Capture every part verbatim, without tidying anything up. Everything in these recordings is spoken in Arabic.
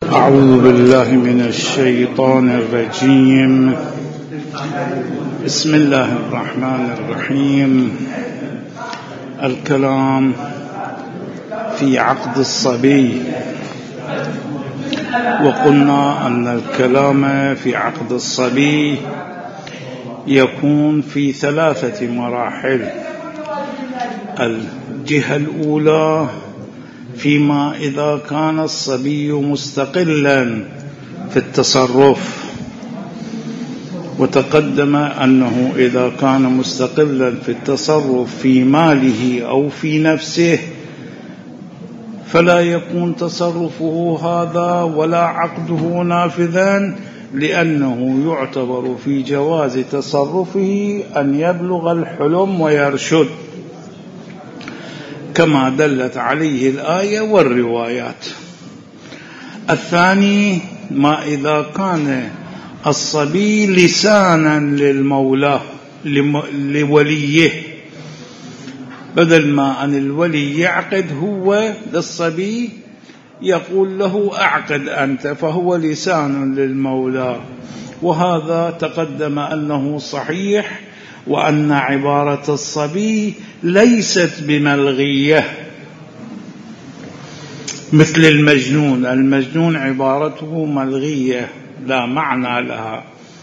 أعوذ بالله من الشيطان الرجيم. بسم الله الرحمن الرحيم. الكلام في عقد الصبي. وقلنا أن الكلام في عقد الصبي يكون في ثلاثة مراحل. الجهة الأولى فيما إذا كان الصبي مستقلا في التصرف، وتقدم أنه إذا كان مستقلا في التصرف في ماله أو في نفسه فلا يكون تصرفه هذا ولا عقده نافذا، لأنه يعتبر في جواز تصرفه أن يبلغ الحلم ويرشد، كما دلت عليه الآية والروايات. الثاني ما إذا كان الصبي لسانا للمولى لوليه، بدل ما أن الولي يعقد هو للصبي يقول له أعقد أنت، فهو لسان للمولى. وهذا تقدم أنه صحيح، وأن عبارة الصبي ليست بملغية مثل المجنون. المجنون عبارته ملغية لا معنى لها.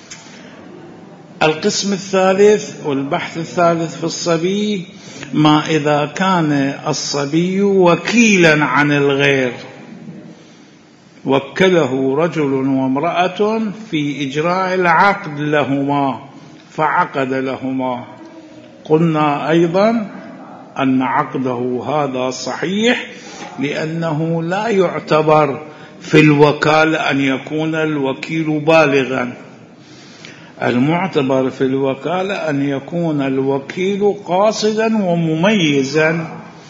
القسم الثالث والبحث الثالث في الصبي ما إذا كان الصبي وكيلا عن الغير، وكله رجل وامرأة في إجراء العقد لهما فعقد لهما. قلنا أيضا أن عقده هذا صحيح، لأنه لا يعتبر في الوكالة أن يكون الوكيل بالغا. المعتبر في الوكالة أن يكون الوكيل قاصدا ومميزا،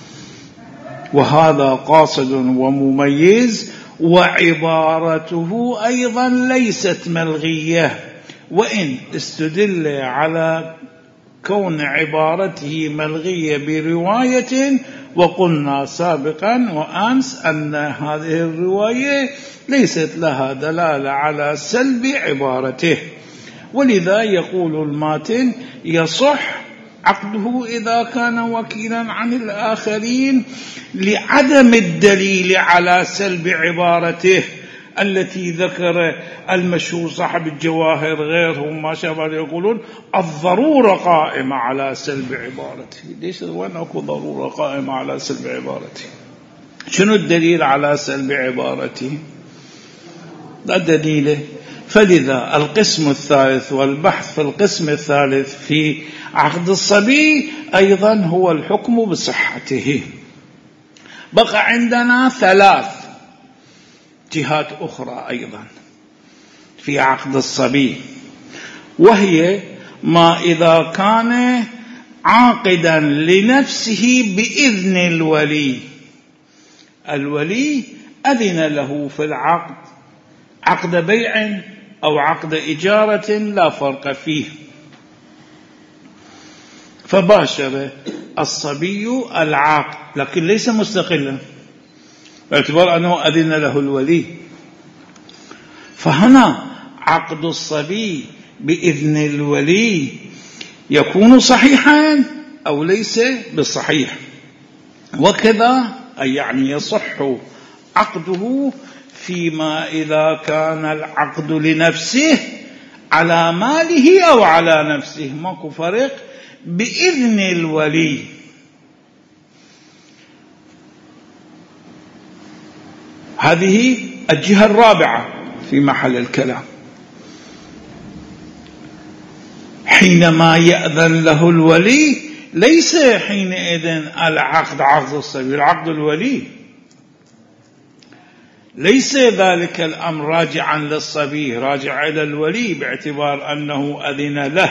وهذا قاصد ومميز، وعبارته أيضا ليست ملغية، وإن استدل على كون عبارته ملغية برواية. وقلنا سابقا وأمس أن هذه الرواية ليست لها دلالة على سلب عبارته، ولذا يقول الماتن يصح عقده إذا كان وكيلا عن الآخرين لعدم الدليل على سلب عبارته التي ذكر المشهور صاحب الجواهر غيرهم ما شابه، يقولون الضرورة قائمة على سلب عبارته. ليش وين أكو ضرورة قائمة على سلب عبارته؟ شنو الدليل على سلب عبارته؟ لا دليل. فلذا القسم الثالث والبحث في القسم الثالث في عقد الصبي أيضا هو الحكم بصحته. بقى عندنا ثلاث جهات أخرى أيضا في عقد الصبي، وهي ما إذا كان عاقدا لنفسه بإذن الولي. الولي أذن له في العقد، عقد بيع أو عقد إجارة لا فرق فيه، فباشر الصبي العقد لكن ليس مستقلا باعتبار أنه أذن له الولي. فهنا عقد الصبي بإذن الولي يكون صحيحا أو ليس بصحيح. وكذا أي يعني يصح عقده فيما إذا كان العقد لنفسه على ماله أو على نفسه، ماكو فرق، بإذن الولي. هذه الجهة الرابعة في محل الكلام. حينما يأذن له الولي ليس حينئذ العقد عقد الصبي، العقد الولي، ليس ذلك الأمر راجعا للصبي، راجع إلى الولي باعتبار أنه أذن له.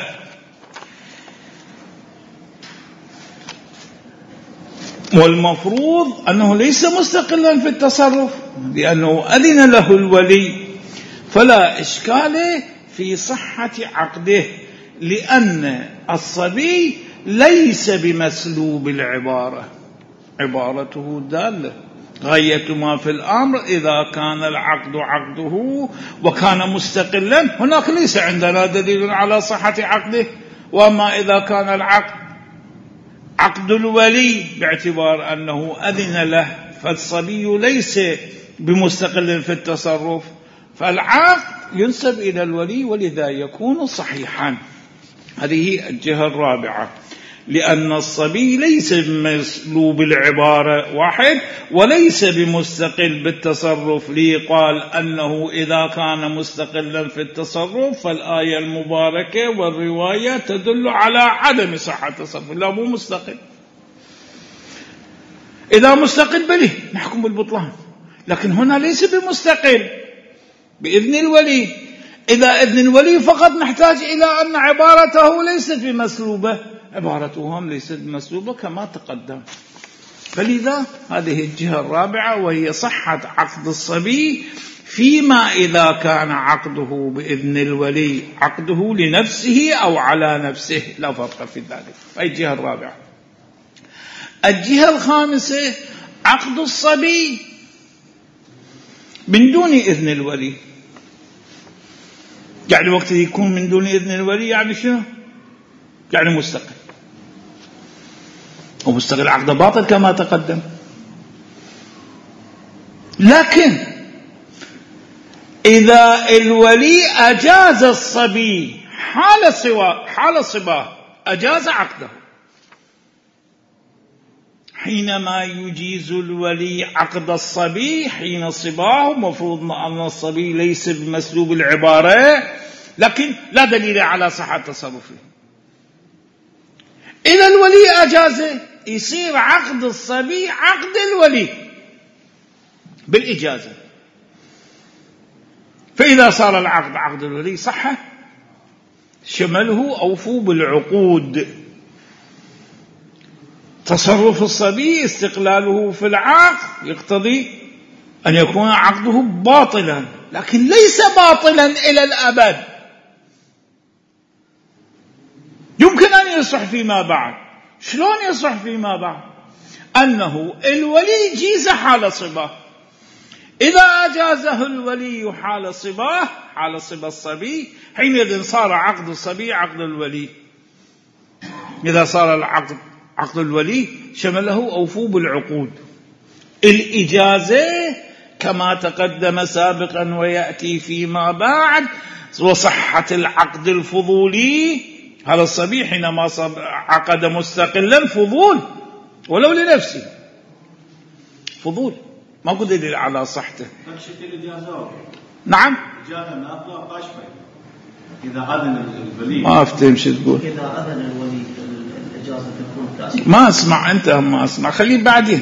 والمفروض أنه ليس مستقلا في التصرف لأنه أذن له الولي، فلا إشكال في صحة عقده، لأن الصبي ليس بمسلوب العبارة، عبارته دالة غاية ما في الأمر إذا كان العقد عقده وكان مستقلا هناك ليس عندنا دليل على صحة عقده. وأما إذا كان العقد عقد الولي باعتبار أنه أذن له فالصبي ليس بمستقل في التصرف فالعقد ينسب إلى الولي ولذا يكون صحيحا. هذه الجهة الرابعة، لأن الصبي ليس بمسلوب العبارة واحد وليس بمستقل بالتصرف، ليقال أنه إذا كان مستقلا في التصرف فالآية المباركة والرواية تدل على عدم صحة التصرف. لا، مو مستقل. إذا مستقل بله نحكم بالبطلان، لكن هنا ليس بمستقل بإذن الولي. إذا إذن الولي فقط نحتاج إلى أن عبارته ليست بمسلوبة، عبارتهم ليست بمسلوبة كما تقدم. فلذا هذه الجهة الرابعة وهي صحة عقد الصبي فيما إذا كان عقده بإذن الولي عقده لنفسه أو على نفسه، لا فرق في ذلك. هذه الجهة الرابعة. الجهة الخامسة عقد الصبي من دون إذن الولي. يعني وقت يكون من دون إذن الولي يعني شنو؟ يعني مستقل، ومستقل عقد باطل كما تقدم. لكن إذا الولي أجاز الصبي حال صبا حال صباه أجاز عقده. حينما يجيز الولي عقد الصبي حين صباه مفروض أن الصبي ليس بمسلوب العبارة، لكن لا دليل على صحة تصرفه. إذا الولي أجازه يصير عقد الصبي عقد الولي بالإجازة. فإذا صار العقد عقد الولي صح، شمله أوفوا بالعقود. تصرف الصبي استقلاله في العقد يقتضي أن يكون عقده باطلا، لكن ليس باطلا إلى الأبد. يمكن أن يصح فيما بعد. شلون يصح فيما بعد؟ أنه الولي جيز حال صباه. إذا أجازه الولي حال صباه حال صبا الصبي حينئذ صار عقد الصبي عقد الولي. إذا صار العقد عقد الولي شمله أوفوا بالعقود. الإجازة كما تقدم سابقا ويأتي فيما بعد وصحة العقد الفضولي. هذا الصبي حينما عقد مستقلا فضول ولو لنفسه، فضول ما قد دليل على صحته. نعم إذا أذن الولي ما أفتهم شو تقول. إذا أذن الولي الإجازة تكون كاسبة. ما أسمع أنت ما أسمع خليه بعدين.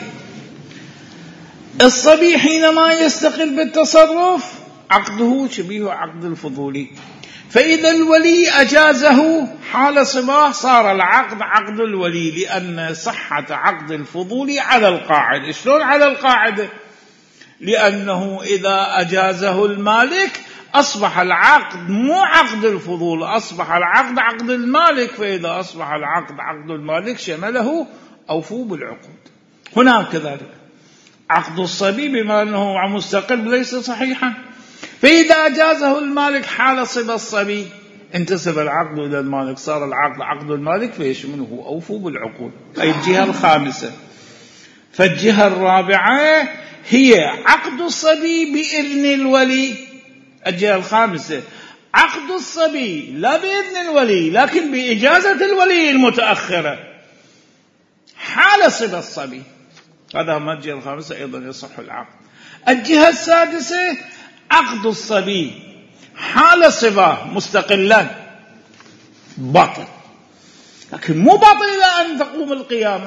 الصبي حينما يستقل بالتصرف عقده شبيه عقد الفضولي، فإذا الولي أجازه حال صباه صار العقد عقد الولي، لأن صحة عقد الفضولي على القاعدة. شلون على القاعدة؟ لأنه إذا أجازه المالك أصبح العقد مو عقد الفضول، أصبح العقد عقد المالك. فإذا أصبح العقد عقد المالك شمله أوفوا بالعقود. هنا كذلك عقد الصبي بما أنه مستقل ليس صحيحا، فإذا أجازه المالك حال صبا الصبي انتسب العقد إلى المالك صار العقد عقد المالك فيشمله أوفوا بالعقود. أي الجهة الخامسة. فالجهة الرابعة هي عقد الصبي بإذن الولي. الجهة الخامسة عقد الصبي لا بإذن الولي لكن بإجازة الولي المتأخرة حال صبا الصبي. هذا ما الجهة الخامسة أيضا يصح العقد. الجهة السادسة عقد الصبي حال صباه مستقلا باطل، لكن مو باطل إلى أن تقوم القيامة.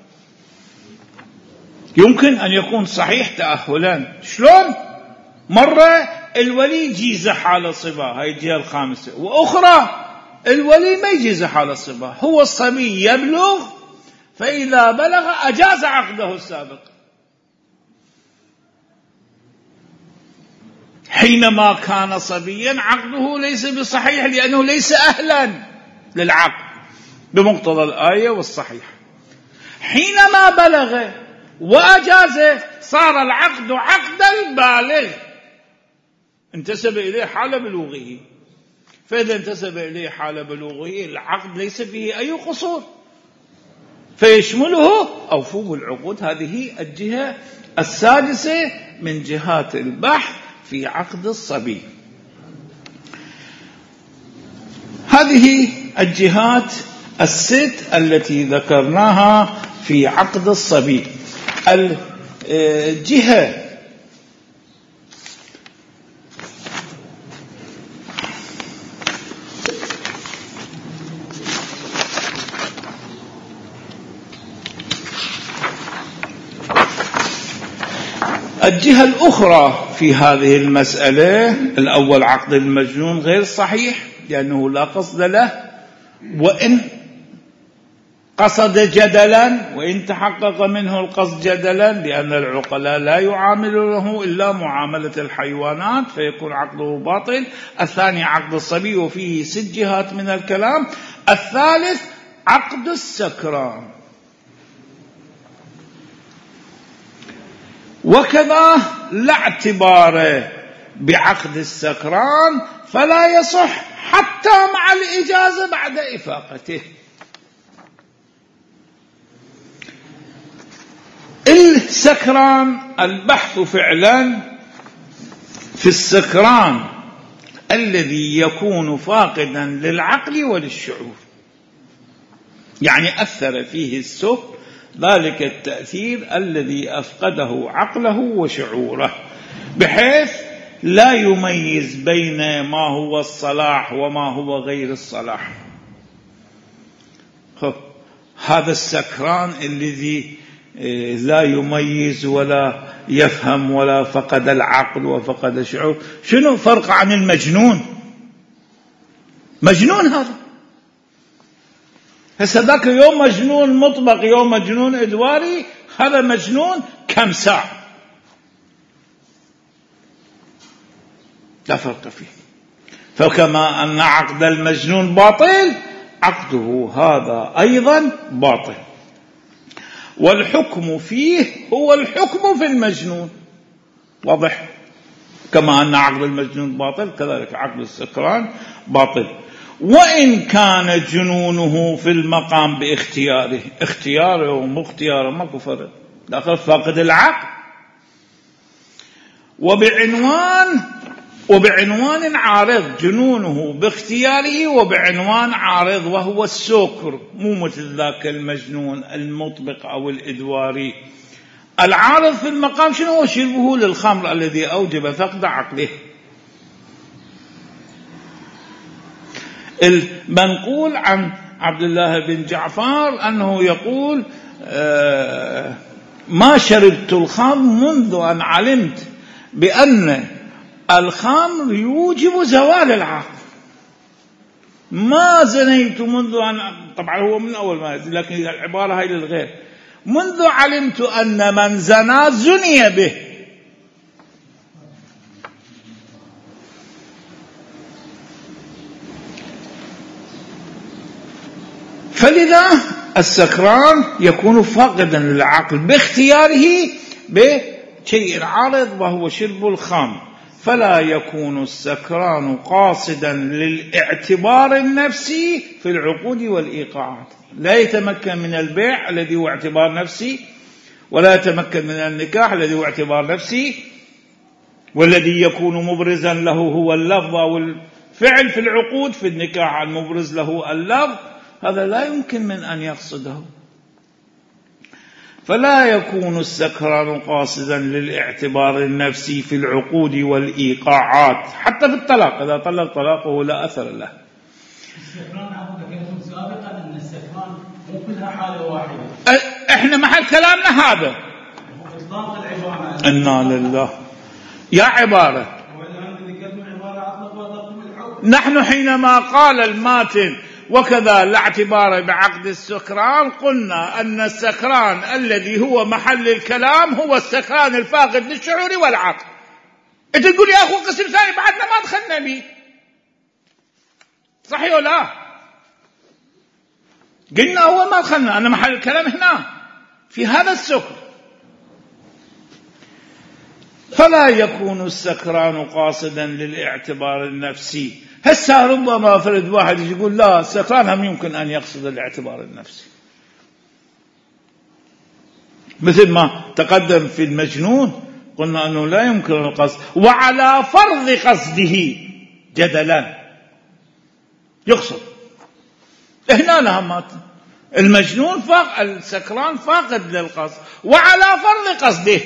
يمكن أن يكون صحيح تأهلا. شلون؟ مرة الولي جيز حال صباه، هاي الجهة الخامسة، وأخرى الولي ما يجيز حال صباه، هو الصبي يبلغ فإذا بلغ أجاز عقده السابق. حينما كان صبيا عقده ليس بصحيح لأنه ليس أهلا للعقد بمقتضى الآية والصحيح. حينما بلغ وأجازه صار العقد عقدا بالغ انتسب إليه حال بلوغه. فإذا انتسب إليه حال بلوغه العقد ليس فيه أي قصور فيشمله أوفوا بالعقود. هذه الجهة السادسة من جهات البحث في عقد الصبي. هذه الجهات الست التي ذكرناها في عقد الصبي. الجهة الجهة الأخرى في هذه المسألة، الأول عقد المجنون غير صحيح لأنه لا قصد له، وإن قصد جدلا وإن تحقق منه القصد جدلا، لأن العقلاء لا يعاملونه إلا معاملة الحيوانات فيكون عقده باطل. الثاني عقد الصبي وفيه ست جهات من الكلام. الثالث عقد السكران. وكذا لا اعتبار بعقد السكران فلا يصح حتى مع الإجازة بعد إفاقته. السكران البحث فعلا في السكران الذي يكون فاقدا للعقل وللشعور، يعني أثر فيه السكر ذلك التأثير الذي أفقده عقله وشعوره بحيث لا يميز بين ما هو الصلاح وما هو غير الصلاح. هذا السكران الذي لا يميز ولا يفهم ولا فقد العقل وفقد الشعور، شنو فرق عن المجنون؟ مجنون هذا. هسه ذاك يوم مجنون مطبق يوم مجنون إدواري، هذا مجنون كم ساعة لا فرق فيه. فكما أن عقد المجنون باطل عقده هذا أيضا باطل، والحكم فيه هو الحكم في المجنون. واضح؟ كما أن عقد المجنون باطل كذلك عقد السكران باطل، وإن كان جنونه في المقام باختياره. اختياره ومختياره ماكو فرق، داخل فاقد العقل. وبعنوان وبعنوان عارض، جنونه باختياره وبعنوان عارض وهو السكر، مو مثل ذاك المجنون المطبق أو الإدواري. العارض في المقام شنو هو؟ شربه للخمر الذي أوجب فقد عقله. المنقول عن عبد الله بن جعفر أنه يقول آه ما شربت الخمر منذ أن علمت بأن الخمر يوجب زوال العقل، ما زنيت منذ أن، طبعا هو من أول ما يزن لكن العبارة هاي للغير، منذ علمت أن من زنا زني به. فلذا السكران يكون فاقدا للعقل باختياره بشيء عارض وهو شرب الخمر، فلا يكون السكران قاصدا للاعتبار النفسي في العقود والإيقاعات. لا يتمكن من البيع الذي هو اعتبار نفسي، ولا يتمكن من النكاح الذي هو اعتبار نفسي، والذي يكون مبرزا له هو اللفظ والفعل في العقود. في النكاح المبرز له اللفظ، هذا لا يمكن من أن يقصده. فلا يكون السكران قاصدا للاعتبار النفسي في العقود والإيقاعات، حتى في الطلاق إذا طلق طلاقه لا أثر له. السكران عفوا ذكرتم سابقا أن السكران مو كلها حالة واحدة. إحنا محل كلامنا هذا. إطلاق العبارة. إنا لله. يا عبارة. نحن حينما قال الماتن وكذا لا اعتبار بعقد السكران قلنا أن السكران الذي هو محل الكلام هو السكران الفاقد للشعور والعقل. انت تقول يا أخو قسم ثاني بعدنا ما دخلنا به، صحيح ولا لا؟ قلنا هو ما دخلنا، أن محل الكلام هنا في هذا السكر. فلا يكون السكران قاصدا للاعتبار النفسي. هسه ربما فرد واحد يقول لا السكران هم يمكن أن يقصد الاعتبار النفسي، مثل ما تقدم في المجنون قلنا أنه لا يمكن القصد، وعلى فرض قصده جدلا يقصد. هنا لهمات المجنون فاق السكران فاقد للقصد وعلى فرض قصده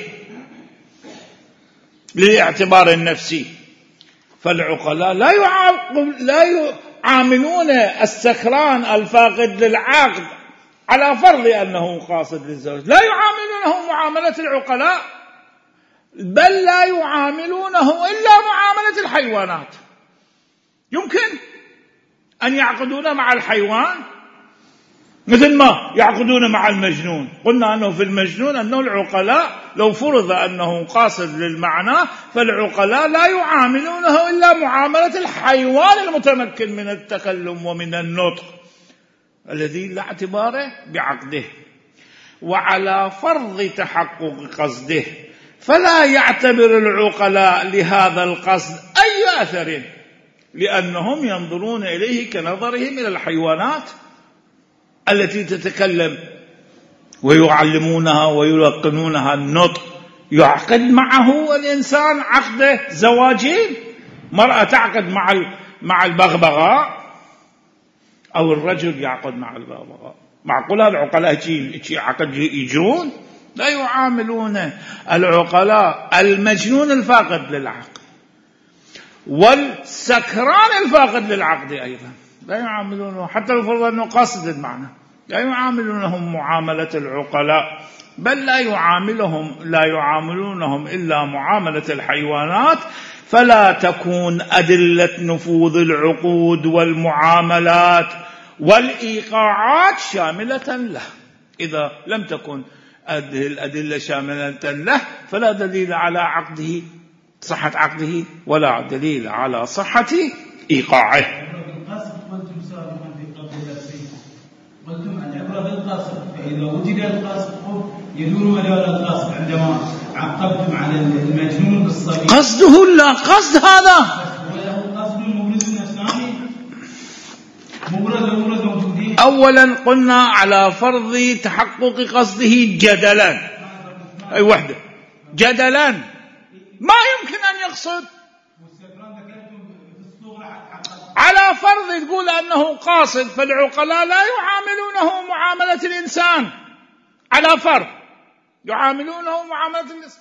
للاعتبار النفسي. فالعقلاء لا لا يعاملون السكران الفاقد للعقد على فرض أنه قاصد للزوج، لا يعاملونه معاملة العقلاء، بل لا يعاملونه إلا معاملة الحيوانات. يمكن أن يعقدون مع الحيوان مثل ما يعقدون مع المجنون. قلنا أنه في المجنون أنه العقلاء لو فرض أنه قاصد للمعنى فالعقلاء لا يعاملونه إلا معاملة الحيوان المتمكن من التكلم ومن النطق الذي لا اعتبار بعقده. وعلى فرض تحقق قصده فلا يعتبر العقلاء لهذا القصد أي أثر، لأنهم ينظرون إليه كنظرهم إلى الحيوانات التي تتكلم ويعلمونها ويلقنونها النطق. يعقد معه الإنسان عقد زواجين، مرأة تعقد مع مع البغبغاء أو الرجل يعقد مع البغبغاء. معقول العقلاء يجي عقد يجون؟ لا يعاملون العقلاء المجنون الفاقد للعقل والسكران الفاقد للعقد أيضا لا يعاملونه، حتى لو فرض أنه قاصد المعنى لا يعاملونهم معاملة العقلاء، بل لا يعاملهم لا يعاملونهم إلا معاملة الحيوانات. فلا تكون أدلة نفوذ العقود والمعاملات والإيقاعات شاملة له. إذا لم تكن الأدلة شاملة له فلا دليل على عقده صحة عقده ولا دليل على صحة إيقاعه. قلتم العبرة بالقصد، فإذا وجد القصد يدور مدار القصد. عندما عقبتم على المجنون بالصبي قصده لا قصد هذا وله قصد مبرز نفساني مبرز مبرز موجودين. أولا قلنا على فرض تحقق قصده جدلا، أي وحدة جدلا ما يمكن أن يقصد. على فرض تقول أنه قاصد فالعقلاء لا يعاملونه معاملة الإنسان، على فرض يعاملونه معاملة الإنسان.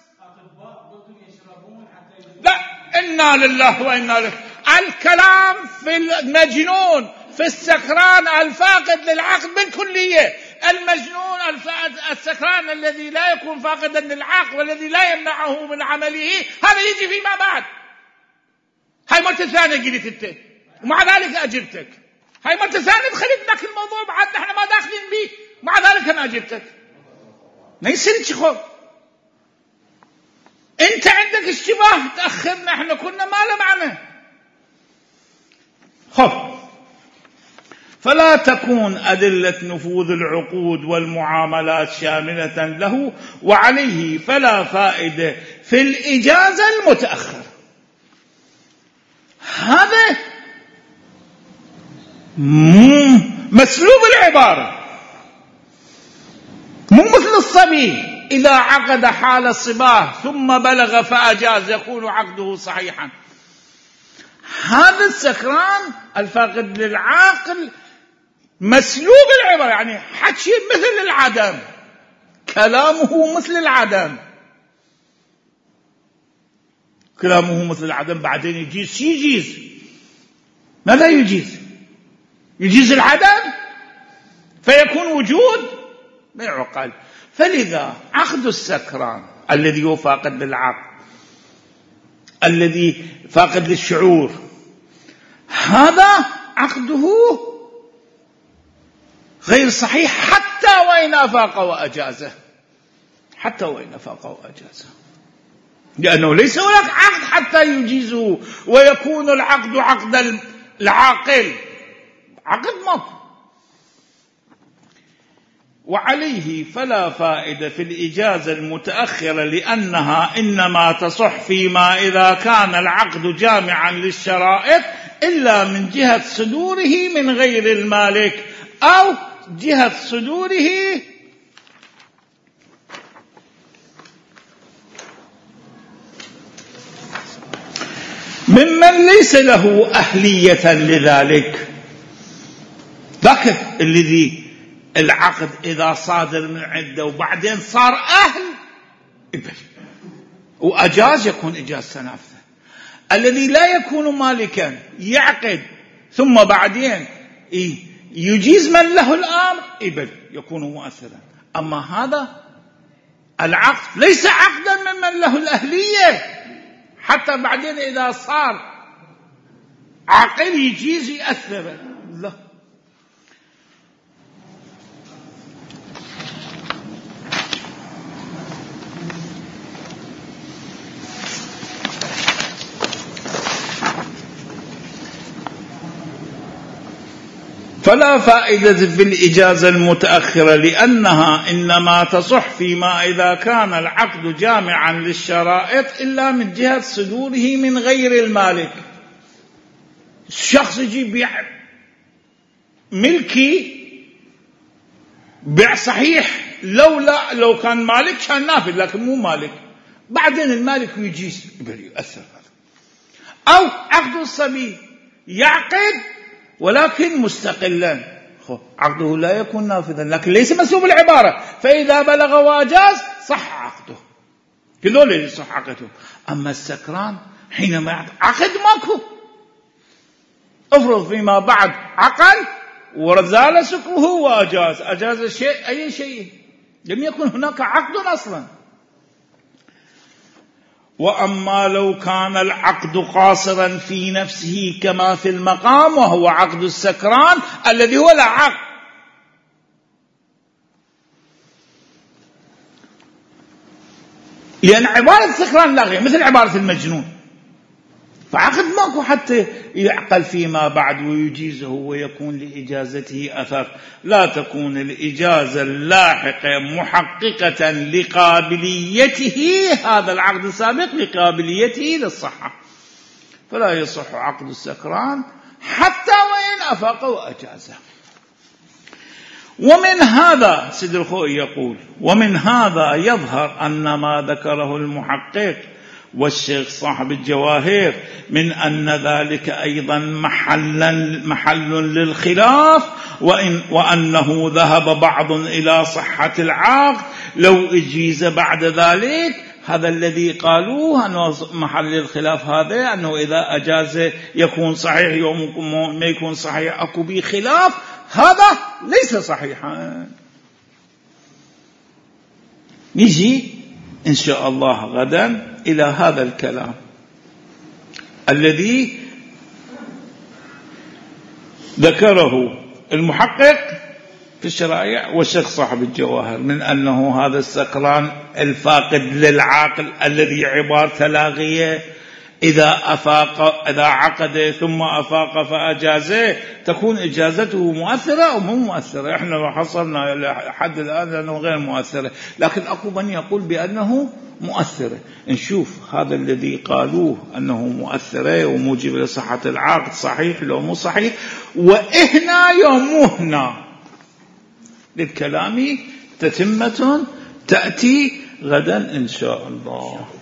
لا، إنا لله وإنا إليه. الكلام في المجنون في السكران الفاقد للعقل بالكلية. المجنون السكران الذي لا يكون فاقدا للعقل والذي لا يمنعه من عمله هذا يجي فيما بعد. هاي مرة ثانية قلت انت ومع ذلك أجبتك. هاي مرة ثانية دخلت لك الموضوع بعد نحن ما داخلين به مع ذلك أنا أجبتك. ما يصير تشخص أنت عندك اشتباه تأخرنا، احنا كنا ما له معنى. خف. فلا تكون أدلة نفوذ العقود والمعاملات شاملة له وعليه فلا فائدة في الإجازة المتأخر. هذا مسلوب العبارة، مو مثل الصبي إذا عقد حال الصباه ثم بلغ فأجاز يكون عقده صحيحا. هذا السكران الفاقد للعاقل مسلوب العبارة، يعني حكي مثل العدم، كلامه مثل العدم، كلامه مثل العدم. بعدين يجيز يجيز ماذا يجيز؟ يجيز العدم فيكون وجود ما يعقل. فلذا عقد السكران الذي هو فاقد للعقل الذي فاقد للشعور هذا عقده غير صحيح حتى وإن أفاق وأجازه، حتى وإن أفاق وأجازه، لأنه ليس هناك عقد حتى يجيزه ويكون العقد عقد العاقل، عقد مط. وعليه فلا فائدة في الإجازة المتأخرة لأنها إنما تصح فيما إذا كان العقد جامعا للشرائط إلا من جهة صدوره من غير المالك أو جهة صدوره ممن ليس له أهلية لذلك. ذاك الذي العقد إذا صادر من عنده وبعدين صار أهل وأجاز يكون إجازة نافذة. الذي لا يكون مالكا يعقد ثم بعدين يجيز من له الأمر إبل يكون مؤثرا. أما هذا العقد ليس عقدا ممن له الأهلية، حتى بعدين إذا صار عقل يجيز يأثر لا. فلا فائدة في الإجازة المتأخرة لأنها إنما تصح فيما إذا كان العقد جامعا للشرائط إلا من جهة صدوره من غير المالك. الشخص يجي بيع ملكي بيع صحيح، لو لا لو كان مالك كان نافذ لكن مو مالك، بعدين المالك يجيز يؤثر هذا. أو عقد الصبي يعقد ولكن مستقلا، عقده لا يكون نافذا لكن ليس مسلوب العبارة، فإذا بلغ واجاز صح عقده، كذول اللي صح عقده. أما السكران حينما يعقد عقد ماكو، افرض فيما بعد عقل ورزال سكره واجاز، أجاز الشيء أي شيء، لم يكن هناك عقد أصلا. وأما لو كان العقد قاصرا في نفسه كما في المقام وهو عقد السكران الذي هو لا عقد، لأن عبارة السكران لاغية مثل عبارة المجنون، فعقد ماكو حتى يعقل فيما بعد ويجيزه ويكون لإجازته أثر. لا تكون الإجازة اللاحقة محققة لقابليته، هذا العقد السابق لقابليته للصحة، فلا يصح عقد السكران حتى وإن أفاق وأجازه. ومن هذا سيد الخوئي يقول: ومن هذا يظهر أن ما ذكره المحقق والشيخ صاحب الجواهر من أن ذلك أيضا محل, محل للخلاف، وإن وأنه ذهب بعض إلى صحة العقد لو اجيز بعد ذلك. هذا الذي قالوه أنه محل الخلاف، هذا أنه إذا أجاز يكون صحيح يوم ما يكون صحيح أكو به خلاف، هذا ليس صحيحا. نجي إن شاء الله غدا إلى هذا الكلام الذي ذكره المحقق في الشرائع والشيخ صاحب الجواهر، من أنه هذا السكران الفاقد للعقل الذي عبارة لاغية إذا أفاق إذا عقد ثم أفاق فأجازه تكون إجازته مؤثرة أو مو مؤثرة. إحنا لو حصلنا لحد الآن أنه غير مؤثرة، لكن أكو من يقول بأنه مؤثرة. نشوف هذا الذي قالوه أنه مؤثرة وموجب لصحة العقد صحيح لو مو صحيح، وإهنا يومهنا للكلام تتمة تأتي غدا إن شاء الله.